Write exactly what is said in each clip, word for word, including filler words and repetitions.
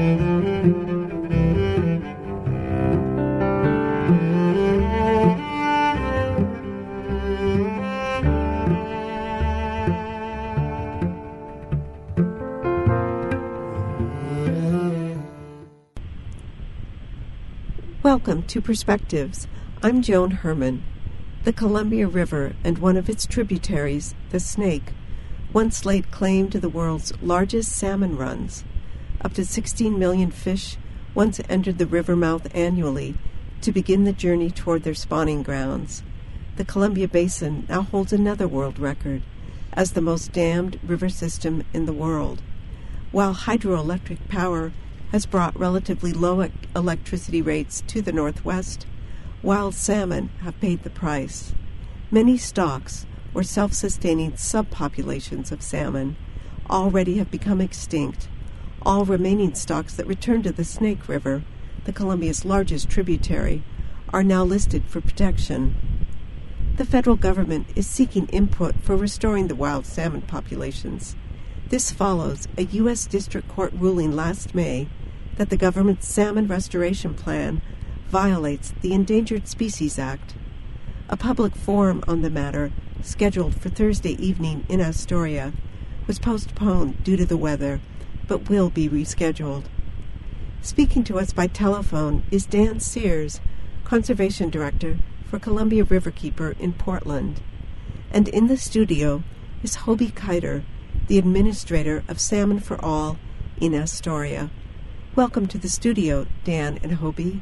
Welcome to Perspectives. I'm Joan Herman. The Columbia River and one of its tributaries, the Snake, once laid claim to the world's largest salmon runs. Up to sixteen million fish once entered the river mouth annually to begin the journey toward their spawning grounds. The Columbia Basin now holds another world record as the most dammed river system in the world. While hydroelectric power has brought relatively low electricity rates to the Northwest, wild salmon have paid the price. Many stocks, or self-sustaining subpopulations of salmon, already have become extinct. All remaining stocks that return to the Snake River, the Columbia's largest tributary, are now listed for protection. The federal government is seeking input for restoring the wild salmon populations. This follows a U S District Court ruling last May that the government's salmon restoration plan violates the Endangered Species Act. A public forum on the matter, scheduled for Thursday evening in Astoria, was postponed due to the weather, but will be rescheduled. Speaking to us by telephone is Dan Sears, Conservation Director for Columbia Riverkeeper in Portland. And in the studio is Hobie Kiter, the Administrator of Salmon for All in Astoria. Welcome to the studio, Dan and Hobie.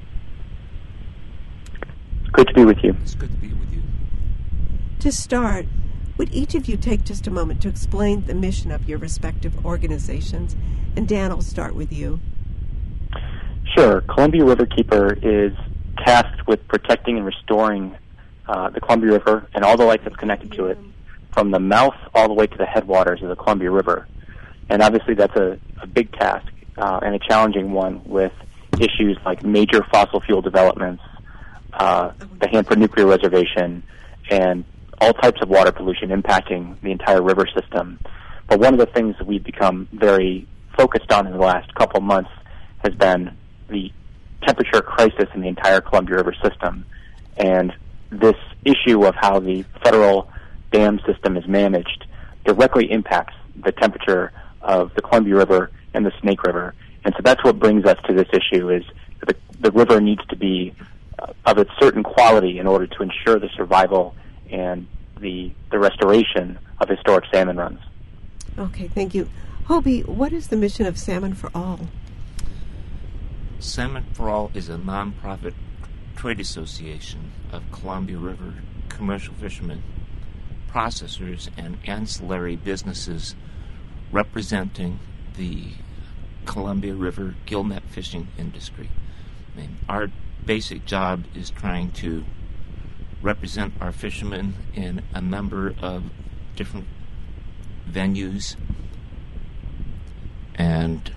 It's good to be with you. It's good to be with you. To start, would each of you take just a moment to explain the mission of your respective organizations? And Dan, I'll start with you. Sure. Columbia Riverkeeper is tasked with protecting and restoring uh, the Columbia River and all the life that's connected to it, from the mouth all the way to the headwaters of the Columbia River. And obviously that's a, a big task uh, and a challenging one, with issues like major fossil fuel developments, uh, the Hanford Nuclear Reservation, and all types of water pollution impacting the entire river system. But one of the things that we've become very focused on in the last couple of months has been the temperature crisis in the entire Columbia River system. And this issue of how the federal dam system is managed directly impacts the temperature of the Columbia River and the Snake River. And so that's what brings us to this issue, is the, the river needs to be uh, of a certain quality in order to ensure the survival and the the restoration of historic salmon runs. Okay, thank you. Hobie, what is the mission of Salmon for All? Salmon for All is a non-profit trade association of Columbia River commercial fishermen, processors, and ancillary businesses representing the Columbia River gillnet fishing industry. I mean, our basic job is trying to represent our fishermen in a number of different venues, and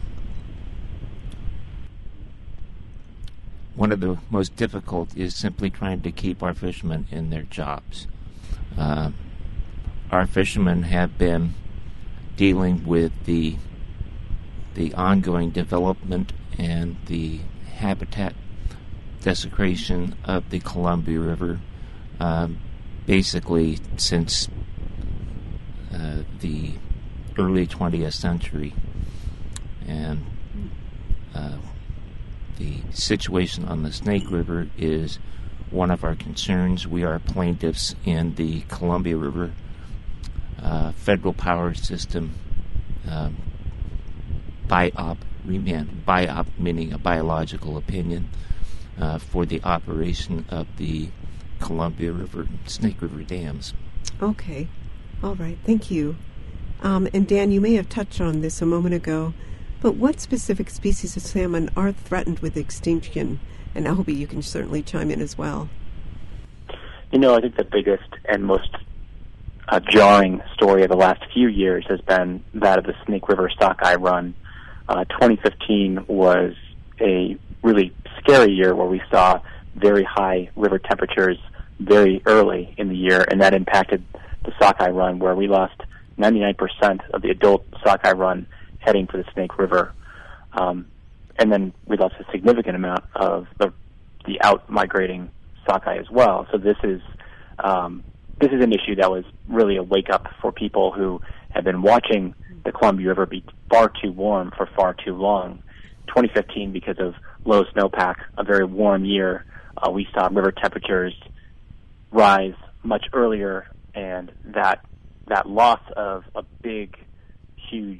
one of the most difficult is simply trying to keep our fishermen in their jobs. Uh, our fishermen have been dealing with the the ongoing development and the habitat desecration of the Columbia River uh, basically since uh, the early twentieth century. And uh, the situation on the Snake River is one of our concerns. We are plaintiffs in the Columbia River uh, federal power system um, biop remand, biop meaning a biological opinion uh, for the operation of the Columbia River, Snake River dams. Okay. All right. Thank you. Um, and Dan, you may have touched on this a moment ago, but what specific species of salmon are threatened with extinction? And Hobie, you can certainly chime in as well. You know, I think the biggest and most uh, jarring story of the last few years has been that of the Snake River sockeye run. Uh, twenty fifteen was a really scary year where we saw very high river temperatures very early in the year, and that impacted the sockeye run, where we lost ninety-nine percent of the adult sockeye run heading for the Snake River. Um, and then we lost a significant amount of the the out migrating sockeye as well. So this is um, this is an issue that was really a wake up for people who have been watching the Columbia River be far too warm for far too long. twenty fifteen, because of low snowpack, a very warm year, uh, we saw river temperatures rise much earlier, and that that loss of a big, huge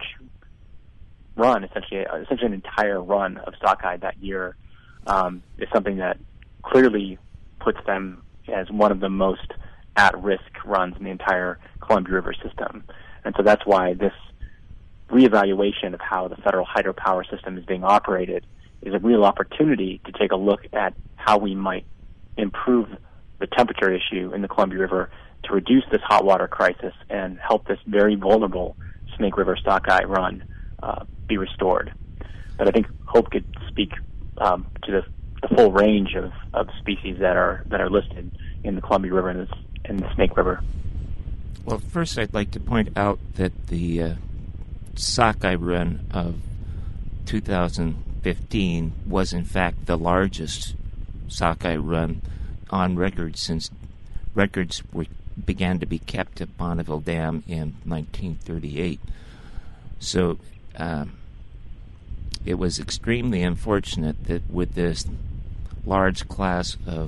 run, essentially, essentially an entire run of sockeye that year, um, is something that clearly puts them as one of the most at-risk runs in the entire Columbia River system. And so that's why this reevaluation of how the federal hydropower system is being operated is a real opportunity to take a look at how we might improve the temperature issue in the Columbia River to reduce this hot water crisis and help this very vulnerable Snake River sockeye run uh, be restored. But I think Hope could speak um, to the, the full range of, of species that are that are listed in the Columbia River and the, and the Snake River. Well, first I'd like to point out that the uh, sockeye run of two thousand fifteen was in fact the largest sockeye run on record since records were, began to be kept at Bonneville Dam in nineteen thirty-eight. So um, it was extremely unfortunate that with this large class of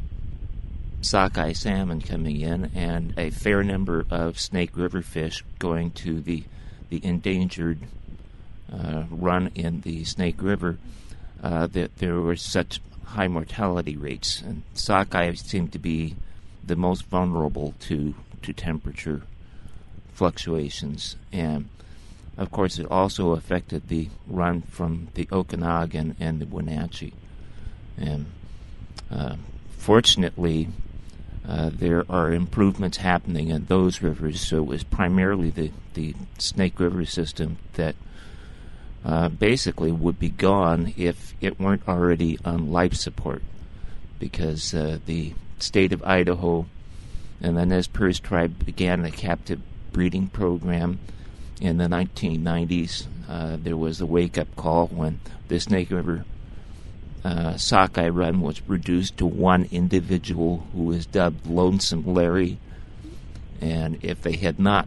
sockeye salmon coming in and a fair number of Snake River fish going to the the endangered uh, run in the Snake River, uh, that there were such high mortality rates. And sockeye seemed to be the most vulnerable to, to temperature fluctuations. And, of course, it also affected the run from the Okanagan and the Wenatchee. And uh, fortunately, Uh, there are improvements happening in those rivers, so it was primarily the, the Snake River system that uh, basically would be gone if it weren't already on life support, because uh, the state of Idaho and the Nez Perce tribe began a captive breeding program in the nineteen nineties. Uh, there was a wake-up call when the Snake River Uh, sockeye run was reduced to one individual who was dubbed Lonesome Larry, and if they had not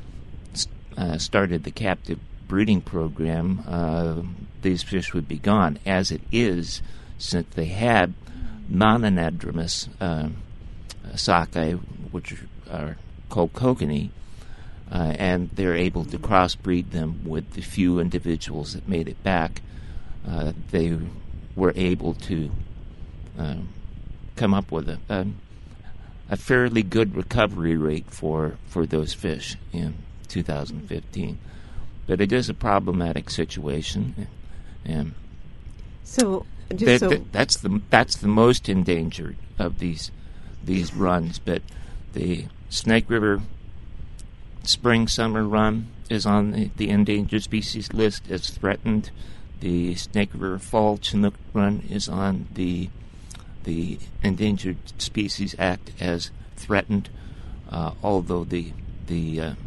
uh, started the captive breeding program, uh, these fish would be gone. As it is, since they had non-anadromous uh, sockeye, which are called kokanee, uh, and they're able to crossbreed them with the few individuals that made it back, uh, they were able to uh, come up with a, a a fairly good recovery rate for, for those fish in two thousand fifteen. But it is a problematic situation, and so, just that, so that, that's the that's the most endangered of these these runs. But the Snake River spring summer run is on the, the endangered species list as threatened. The Snake River Fall Chinook run is on the the Endangered Species Act as threatened, uh, although the the uh,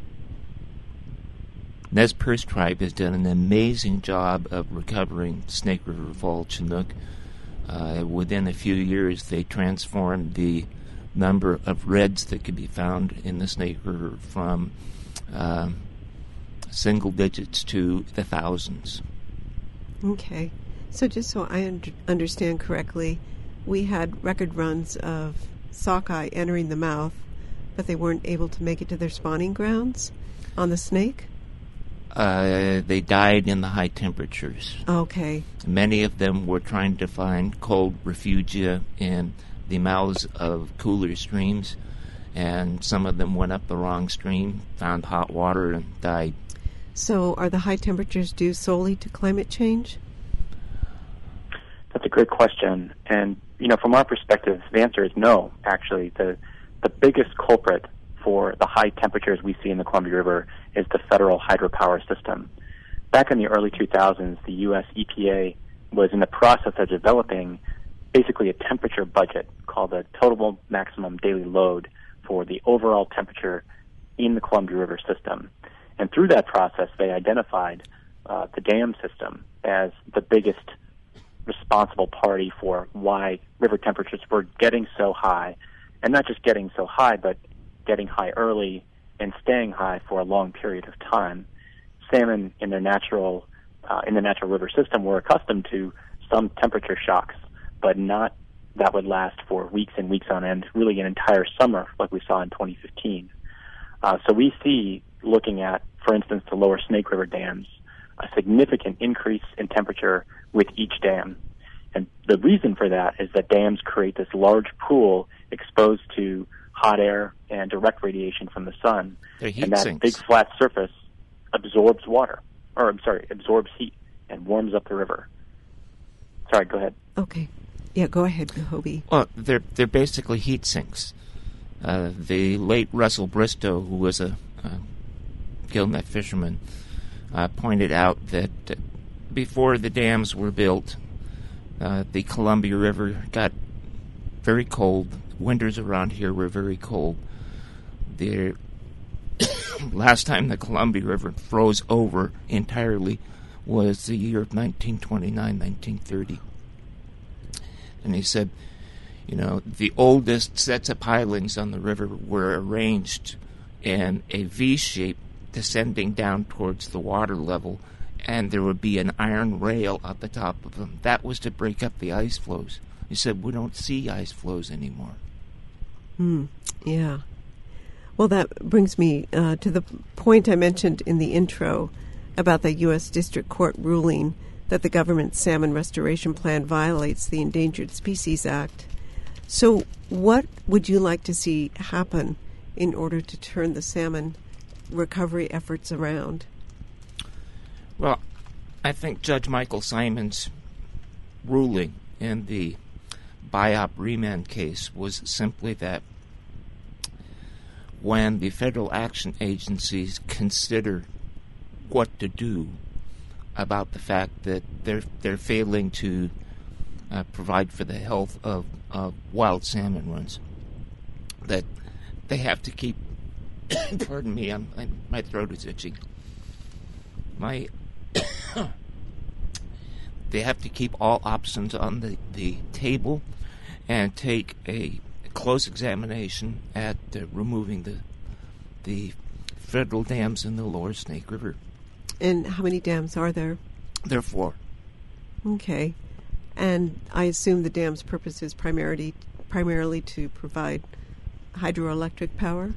Nez Perce tribe has done an amazing job of recovering Snake River Fall Chinook. Uh, within a few years, they transformed the number of reds that could be found in the Snake River from uh, single digits to the thousands. Okay. So just so I un- understand correctly, we had record runs of sockeye entering the mouth, but they weren't able to make it to their spawning grounds on the Snake? Uh, they died in the high temperatures. Okay. Many of them were trying to find cold refugia in the mouths of cooler streams, and some of them went up the wrong stream, found hot water, and died. So are the high temperatures due solely to climate change? That's a great question. And, you know, from our perspective, the answer is no, actually. The the biggest culprit for the high temperatures we see in the Columbia River is the federal hydropower system. Back in the early two thousands, the U S E P A was in the process of developing basically a temperature budget called the Total Maximum Daily Load for the overall temperature in the Columbia River system. And through that process, they identified uh, the dam system as the biggest responsible party for why river temperatures were getting so high, and not just getting so high, but getting high early and staying high for a long period of time. Salmon in their natural, uh, in the natural river system were accustomed to some temperature shocks, but not that would last for weeks and weeks on end, really an entire summer like we saw in twenty fifteen. Uh, so we see, looking at, for instance, the lower Snake River dams, a significant increase in temperature with each dam. And the reason for that is that dams create this large pool exposed to hot air and direct radiation from the sun. And that sinks. big flat surface absorbs water, or I'm sorry, absorbs heat and warms up the river. Sorry, go ahead. Okay. Yeah, go ahead, Hobie. Well, they're they're basically heat sinks. Uh, the late Russell Bristow, who was a uh, gillnet fisherman, uh, pointed out that uh, before the dams were built, uh, the Columbia River got very cold. Winters around here were very cold. The last time the Columbia River froze over entirely was the year of nineteen twenty-nine, nineteen thirty. And he said, you know, the oldest sets of pilings on the river were arranged in a V shape descending down towards the water level, and there would be an iron rail at the top of them. That was to break up the ice flows. He said, we don't see ice flows anymore. Hmm, yeah. Well, that brings me uh, to the point I mentioned in the intro about the U S District Court ruling that the government's salmon restoration plan violates the Endangered Species Act. So what would you like to see happen in order to turn the salmon recovery efforts around? Well, I think Judge Michael Simon's ruling in the Biop remand case was simply that when the federal action agencies consider what to do about the fact that they're they're failing to uh, provide for the health of, of wild salmon runs, that they have to keep. Pardon me, I'm, I'm, my throat is itching. My they have to keep all options on the, the table and take a close examination at uh, removing the the federal dams in the lower Snake River. And how many dams are there? There are four. Okay. And I assume the dam's purpose is primarily primarily to provide hydroelectric power?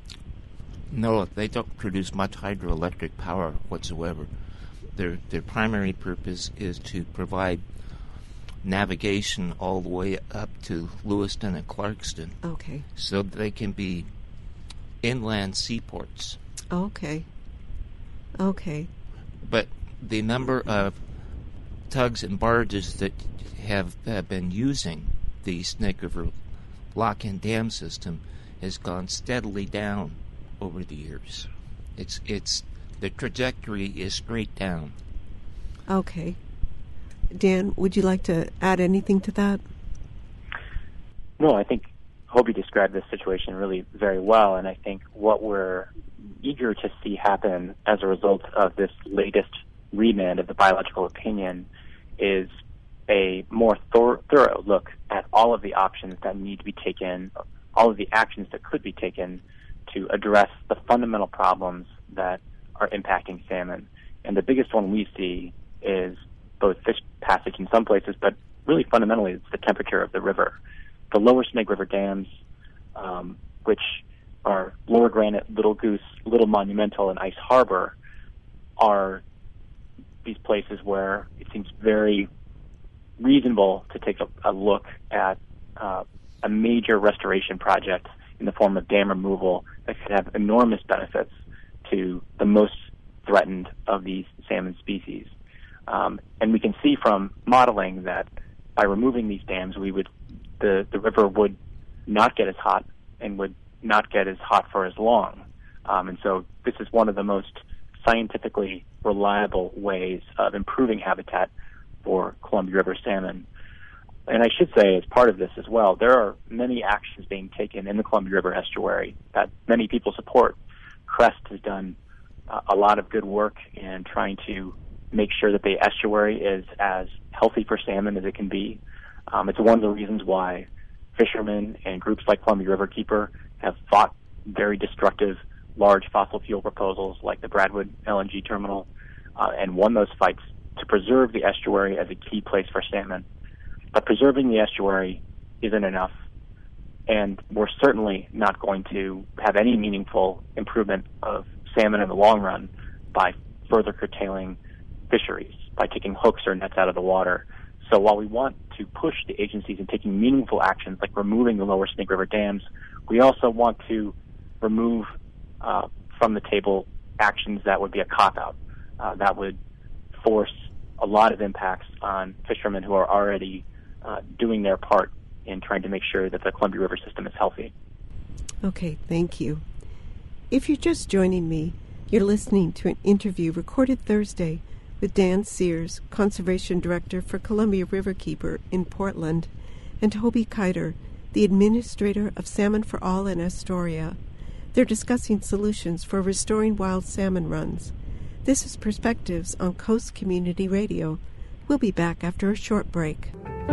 No, they don't produce much hydroelectric power whatsoever. Their their primary purpose is to provide navigation all the way up to Lewiston and Clarkston. Okay. So that they can be inland seaports. Okay. Okay. But the number of tugs and barges that have uh, been using the Snake River lock-in dam system has gone steadily down over the years. It's it's the trajectory is straight down. Okay. Dan, would you like to add anything to that? No, I think Hobie described this situation really very well, and I think what we're eager to see happen as a result of this latest remand of the biological opinion is a more thor- thorough look at all of the options that need to be taken, all of the actions that could be taken to address the fundamental problems that are impacting salmon. And the biggest one we see is both fish passage in some places, but really fundamentally it's the temperature of the river. The lower Snake River dams, um, which are Lower Granite, Little Goose, Little Monumental, and Ice Harbor, are these places where it seems very reasonable to take a, a look at uh, a major restoration project in the form of dam removal that could have enormous benefits to the most threatened of these salmon species. Um, and we can see from modeling that by removing these dams, we would the, the river would not get as hot and would not get as hot for as long. Um, and so this is one of the most scientifically reliable ways of improving habitat for Columbia River salmon. And I should say, as part of this as well, there are many actions being taken in the Columbia River estuary that many people support. Crest has done uh, a lot of good work in trying to make sure that the estuary is as healthy for salmon as it can be. Um, it's one of the reasons why fishermen and groups like Columbia Riverkeeper have fought very destructive large fossil fuel proposals like the Bradwood L N G terminal uh, and won those fights to preserve the estuary as a key place for salmon. But preserving the estuary isn't enough, and we're certainly not going to have any meaningful improvement of salmon in the long run by further curtailing fisheries, by taking hooks or nets out of the water. So while we want to push the agencies in taking meaningful actions like removing the lower Snake River dams, we also want to remove uh, from the table actions that would be a cop-out, uh, that would force a lot of impacts on fishermen who are already uh, doing their part in trying to make sure that the Columbia River system is healthy. Okay, thank you. If you're just joining me, you're listening to an interview recorded Thursday with Dan Sears, Conservation Director for Columbia Riverkeeper in Portland, and Hobie Kiter, the Administrator of Salmon for All in Astoria. They're discussing solutions for restoring wild salmon runs. This is Perspectives on Coast Community Radio. We'll be back after a short break.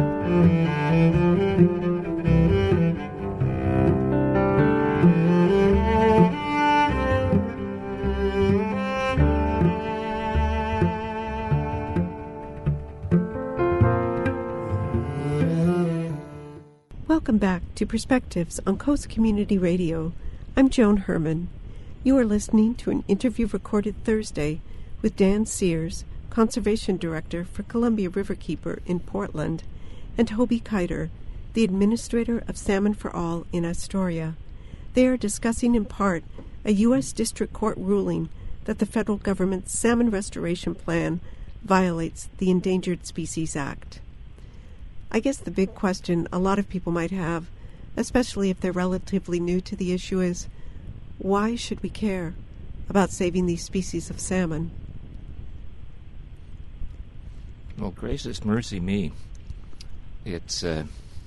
Welcome back to Perspectives on Coast Community Radio. I'm Joan Herman. You are listening to an interview recorded Thursday with Dan Sears, Conservation Director for Columbia Riverkeeper in Portland, and Hobie Kiter, the Administrator of Salmon for All in Astoria. They are discussing in part a U S District Court ruling that the federal government's salmon restoration plan violates the Endangered Species Act. I guess the big question a lot of people might have, especially if they're relatively new to the issue, is why should we care about saving these species of salmon? Well, gracious mercy me. It's uh,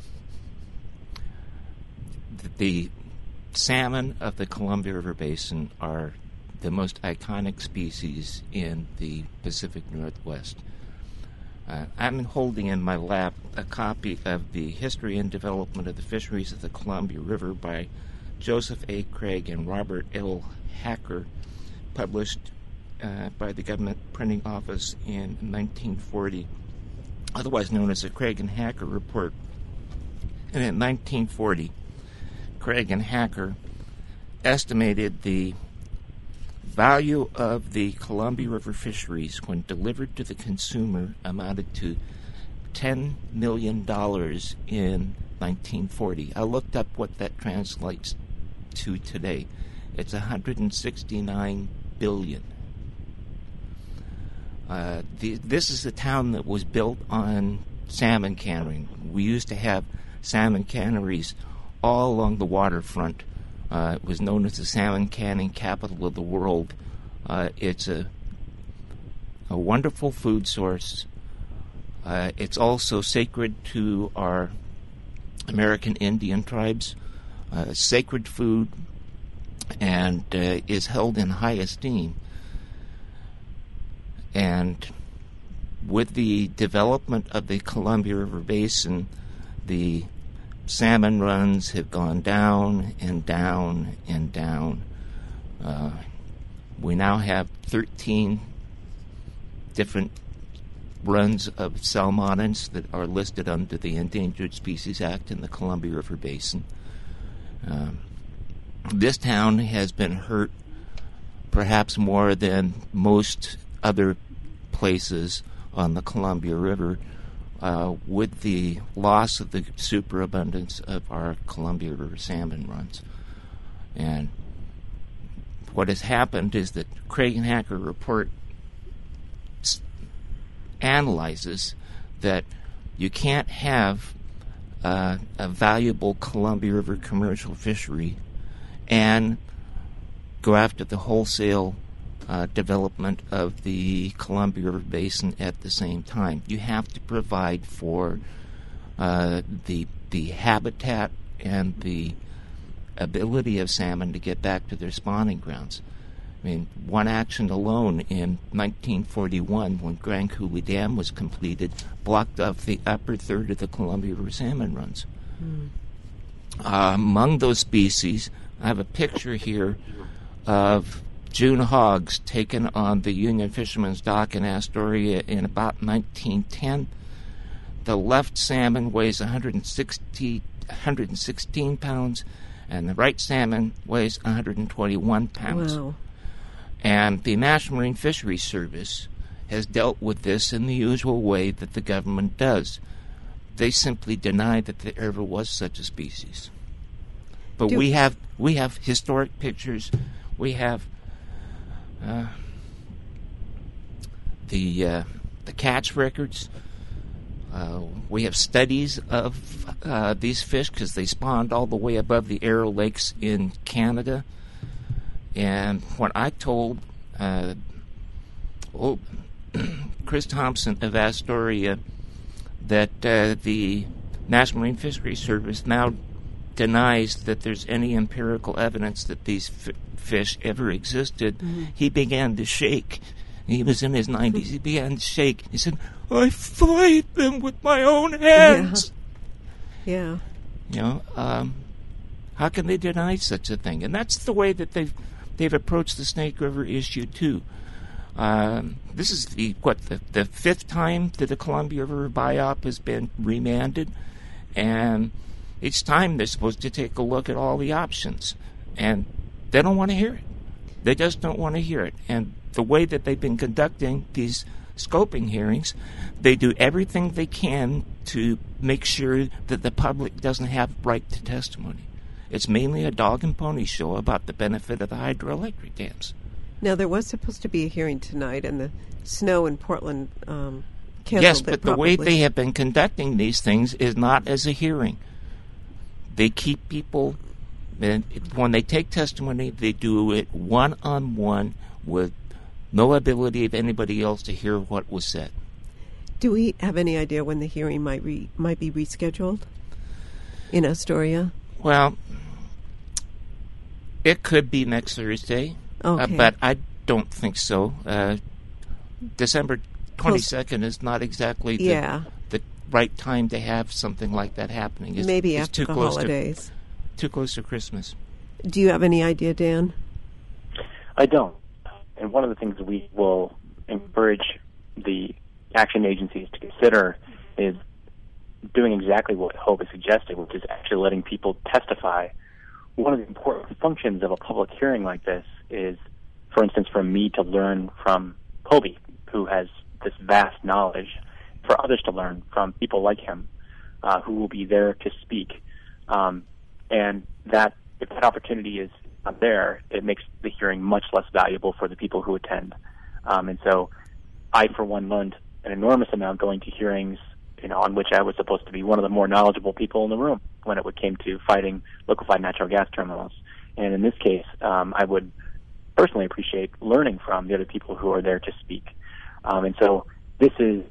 the salmon of the Columbia River Basin are the most iconic species in the Pacific Northwest. Uh, I'm holding in my lap a copy of The History and Development of the Fisheries of the Columbia River by Joseph A. Craig and Robert L. Hacker, published uh, by the Government Printing Office in nineteen forty, otherwise known as the Craig and Hacker Report. And in nineteen forty, Craig and Hacker estimated the value of the Columbia River fisheries when delivered to the consumer amounted to ten million dollars in nineteen forty. I looked up what that translates to today. It's one hundred sixty-nine billion dollars. Uh, the, this is a town that was built on salmon cannery. We used to have salmon canneries all along the waterfront. Uh, it was known as the salmon canning capital of the world. Uh, it's a a wonderful food source. Uh, it's also sacred to our American Indian tribes, uh, sacred food, and uh, is held in high esteem. And with the development of the Columbia River Basin, the salmon runs have gone down and down and down. Uh, we now have thirteen different runs of salmonids that are listed under the Endangered Species Act in the Columbia River Basin. Um, this town has been hurt perhaps more than most other places on the Columbia River uh, with the loss of the superabundance of our Columbia River salmon runs. And what has happened is that Craig and Hacker report s- analyzes that you can't have uh, a valuable Columbia River commercial fishery and go after the wholesale uh, development of the Columbia River Basin at the same time. You have to provide for uh, the the habitat and the ability of salmon to get back to their spawning grounds. I mean, one action alone in nineteen forty-one, when Grand Coulee Dam was completed, blocked off the upper third of the Columbia River salmon runs. Mm. Uh, among those species, I have a picture here of June hogs taken on the Union Fisherman's Dock in Astoria in about nineteen ten. The left salmon weighs one hundred sixty, one hundred sixteen pounds, and the right salmon weighs one hundred twenty-one pounds. Wow. And the National Marine Fisheries Service has dealt with this in the usual way that the government does. They simply deny that there ever was such a species. But Do we have we have historic pictures. We have uh, the uh, the catch records. Uh, we have studies of uh, these fish because they spawned all the way above the Arrow Lakes in Canada. And when I told uh, oh, Chris Thompson of Astoria that uh, the National Marine Fisheries Service now denies that there's any empirical evidence that these f- fish ever existed, mm-hmm. he began to shake. He was in his nineties. He began to shake. He said, I flayed them with my own hands. Yeah. yeah. You know, um, how can they deny such a thing? And that's the way that they've they've approached the Snake River issue too. Um, this is the what the, the fifth time that the Columbia River biop has been remanded, and each time they're supposed to take a look at all the options, and they don't want to hear it. They just don't want to hear it. And the way that they've been conducting these scoping hearings, they do everything they can to make sure that the public doesn't have right to testimony. It's mainly a dog and pony show about the benefit of the hydroelectric dams. Now, there was supposed to be a hearing tonight, and the snow in Portland um, canceled Yes, it but probably. the way they have been conducting these things is not as a hearing. They keep people, and when they take testimony, they do it one-on-one with no ability of anybody else to hear what was said. Do we have any idea when the hearing might re- might be rescheduled in Astoria? Well, it could be next Thursday, okay. uh, but I don't think so. Uh, December twenty-second is not exactly the, yeah. the right time to have something like that happening. It's, Maybe it's after too the close holidays. To, too close to Christmas. Do you have any idea, Dan? I don't. And one of the things we will encourage the action agencies to consider is doing exactly what Hope is suggesting, which is actually letting people testify. One of the important functions of a public hearing like this is, for instance, for me to learn from Hobie, who has this vast knowledge, for others to learn from people like him, uh, who will be there to speak. Um, and that, if that opportunity is not there, it makes the hearing much less valuable for the people who attend. Um, and so I, for one, learned an enormous amount going to hearings, you know, on which I was supposed to be one of the more knowledgeable people in the room when it came to fighting liquefied natural gas terminals. And in this case, um, I would personally appreciate learning from the other people who are there to speak. Um, and so this is,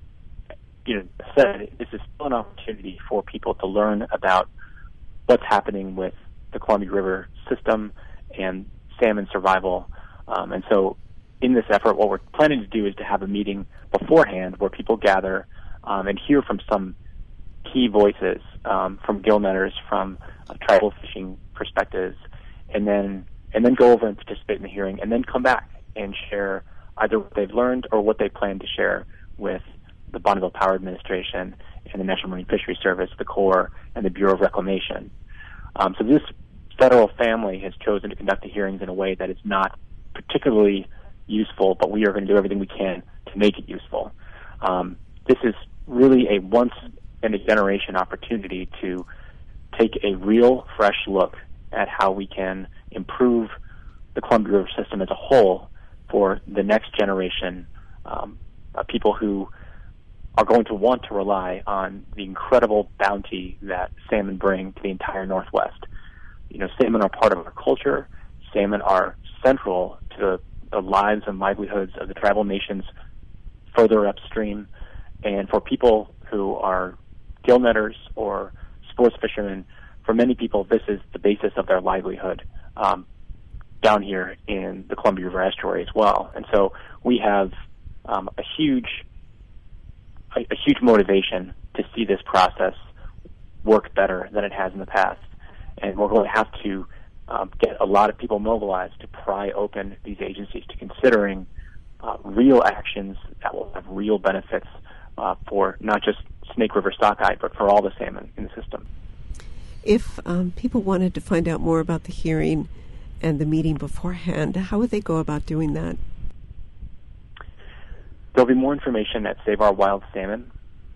you know, said, this is still an opportunity for people to learn about what's happening with the Columbia River system and salmon survival. Um, and so in this effort, what we're planning to do is to have a meeting beforehand where people gather um, and hear from some key voices, um, from gill netters, from uh, tribal fishing perspectives, and then and then go over and participate in the hearing, and then come back and share either what they've learned or what they plan to share with the Bonneville Power Administration and the National Marine Fisheries Service, the Corps, and the Bureau of Reclamation. Um, so this federal family has chosen to conduct the hearings in a way that is not particularly useful, but we are going to do everything we can to make it useful. Um, this is really a once-in-a-generation opportunity to take a real, fresh look at how we can improve the Columbia River system as a whole for the next generation, um, of people who are going to want to rely on the incredible bounty that salmon bring to the entire Northwest. You know, salmon are part of our culture. Salmon are central to the, the lives and livelihoods of the tribal nations further upstream. And for people who are gill netters or sports fishermen, for many people, this is the basis of their livelihood. Um, down here in the Columbia River estuary as well. And so we have um, a huge a, a huge motivation to see this process work better than it has in the past. And we're going to have to um, get a lot of people mobilized to pry open these agencies to considering uh, real actions that will have real benefits uh, for not just Snake River sockeye, but for all the salmon in the system. If um, people wanted to find out more about the hearing and the meeting beforehand, how would they go about doing that? There'll be more information at Save Our Wild Salmon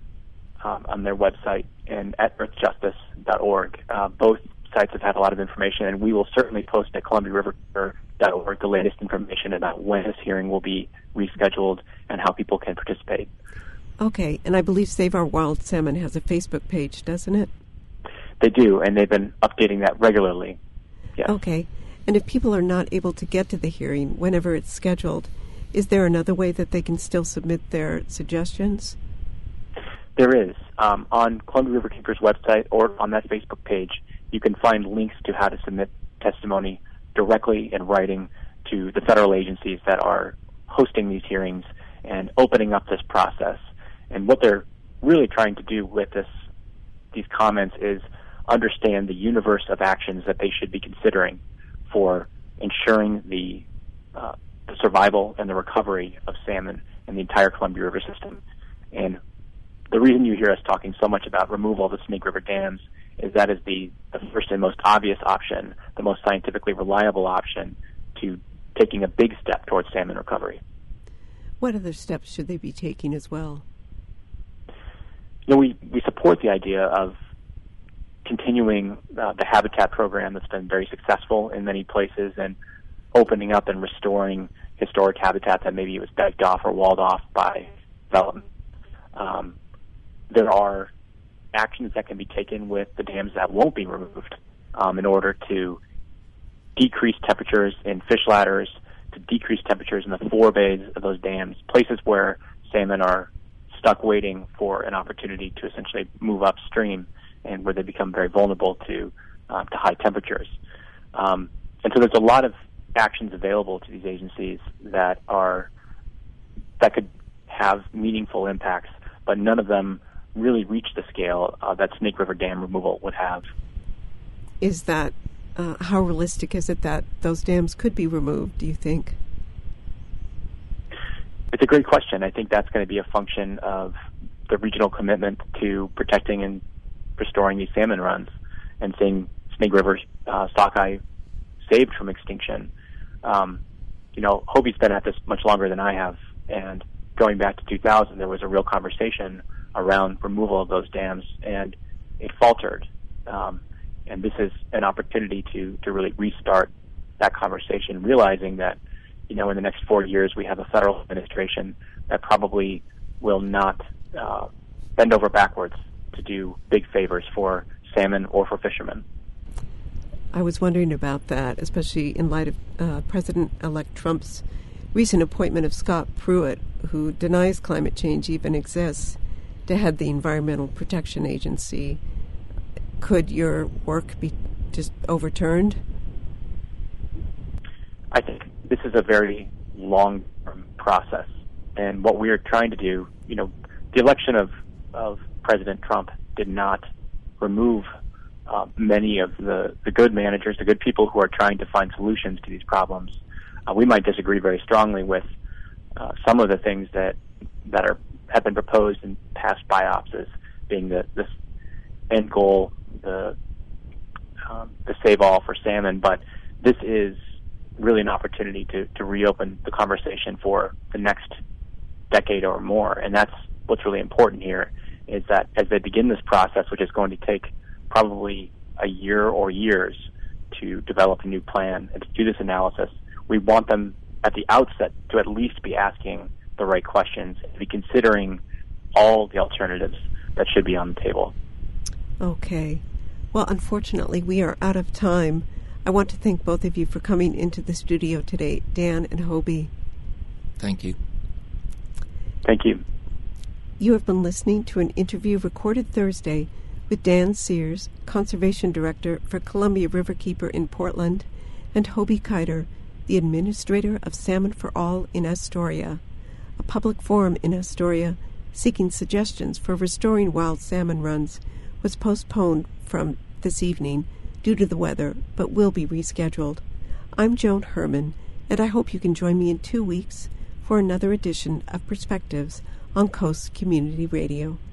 um, on their website and at earth justice dot org. Uh, both sites have had a lot of information, and we will certainly post at columbia river dot org the latest information about when this hearing will be rescheduled and how people can participate. Okay, and I believe Save Our Wild Salmon has a Facebook page, doesn't it? They do, and they've been updating that regularly. Yes. Okay, and if people are not able to get to the hearing whenever it's scheduled, is there another way that they can still submit their suggestions? There is. Um, on Columbia River Keepers' website or on that Facebook page, you can find links to how to submit testimony directly in writing to the federal agencies that are hosting these hearings and opening up this process. And what they're really trying to do with this, these comments is understand the universe of actions that they should be considering for ensuring the, uh, the survival and the recovery of salmon in the entire Columbia River system. And the reason you hear us talking so much about removal of the Snake River dams is that is the, the first and most obvious option, the most scientifically reliable option to taking a big step towards salmon recovery. What other steps should they be taking as well? You know, we, we support the idea of continuing uh, the habitat program that's been very successful in many places and opening up and restoring historic habitat that maybe it was begged off or walled off by development. Um, there are actions that can be taken with the dams that won't be removed um, in order to decrease temperatures in fish ladders, to decrease temperatures in the forebays of those dams, places where salmon are stuck waiting for an opportunity to essentially move upstream and where they become very vulnerable to uh, to high temperatures. Um, and so there's a lot of actions available to these agencies that are that could have meaningful impacts, but none of them really reach the scale uh, that Snake River Dam removal would have. Is that, uh, how realistic is it that those dams could be removed, do you think? It's a great question. I think that's going to be a function of the regional commitment to protecting and restoring these salmon runs and seeing Snake River uh, sockeye saved from extinction. Um, you know, Hobie's been at this much longer than I have, and going back to two thousand, there was a real conversation around removal of those dams, and it faltered. Um, and this is an opportunity to, to really restart that conversation, realizing that, you know, in the next four years we have a federal administration that probably will not uh, bend over backwards to do big favors for salmon or for fishermen. I was wondering about that, especially in light of uh, President-elect Trump's recent appointment of Scott Pruitt, who denies climate change even exists, to head the Environmental Protection Agency. Could your work be just overturned? I think this is a very long-term process, and what we are trying to do, you know, the election of, of President Trump did not remove uh, many of the, the good managers, the good people who are trying to find solutions to these problems. Uh, we might disagree very strongly with uh, some of the things that that are have been proposed in past biops as being the this end goal, the um, the save all for salmon. But this is really an opportunity to, to reopen the conversation for the next decade or more, and that's what's really important here. Is that as they begin this process, which is going to take probably a year or years to develop a new plan and to do this analysis, we want them at the outset to at least be asking the right questions and be considering all the alternatives that should be on the table. Okay. Well, unfortunately, we are out of time. I want to thank both of you for coming into the studio today, Dan and Hobie. Thank you. Thank you. You have been listening to an interview recorded Thursday with Dan Sears, Conservation Director for Columbia Riverkeeper in Portland, and Hobie Kiter, the administrator of Salmon for All in Astoria. A public forum in Astoria seeking suggestions for restoring wild salmon runs was postponed from this evening due to the weather, but will be rescheduled. I'm Joan Herman, and I hope you can join me in two weeks for another edition of Perspectives on Coast Community Radio.